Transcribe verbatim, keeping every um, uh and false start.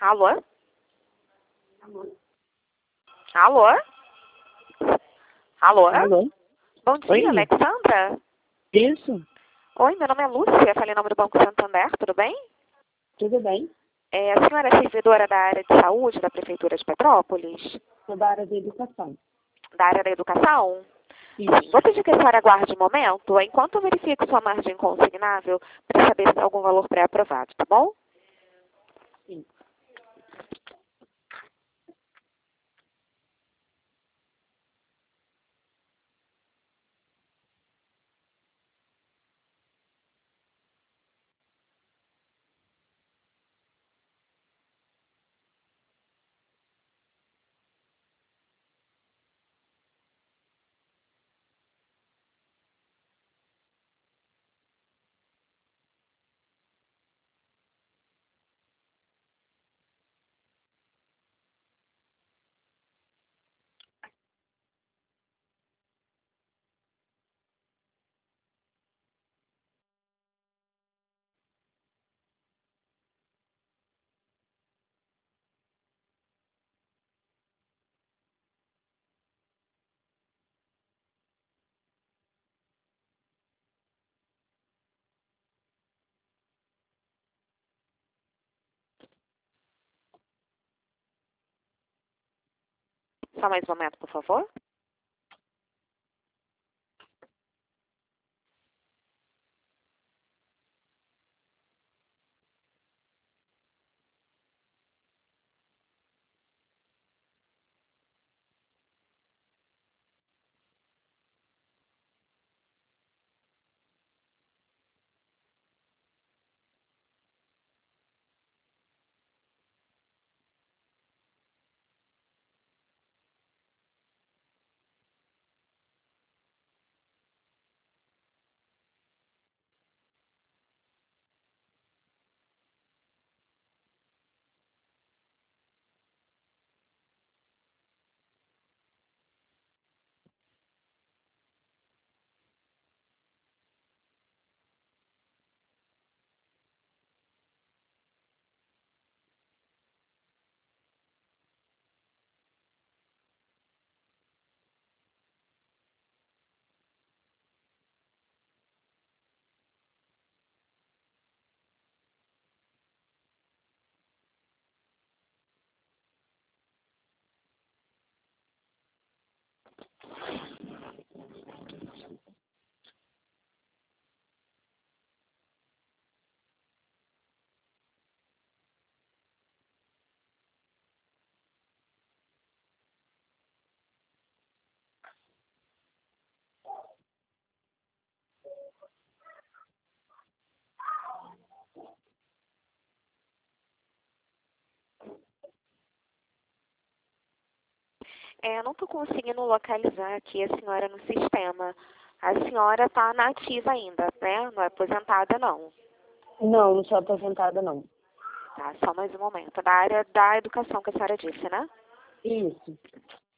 Alô? Alô? Alô? Alô? Bom dia, Oi? Alexandra. Isso? Oi, meu nome é Lúcia, falei em nome do Banco Santander, tudo bem? Tudo bem? É, a senhora é servidora da área de saúde da Prefeitura de Petrópolis? Sou da área de educação. Da área da educação? Isso. Vou pedir que a senhora aguarde um momento, enquanto eu verifico sua margem consignável, para saber se tem algum valor pré-aprovado, tá bom? Sim. Só mais um momento, por favor. É, não estou conseguindo localizar aqui a senhora no sistema. A senhora está na ativa ainda, né? Não é aposentada, não. Não, não sou aposentada, não. Tá, só mais um momento. Da área da educação que a senhora disse, né? Isso.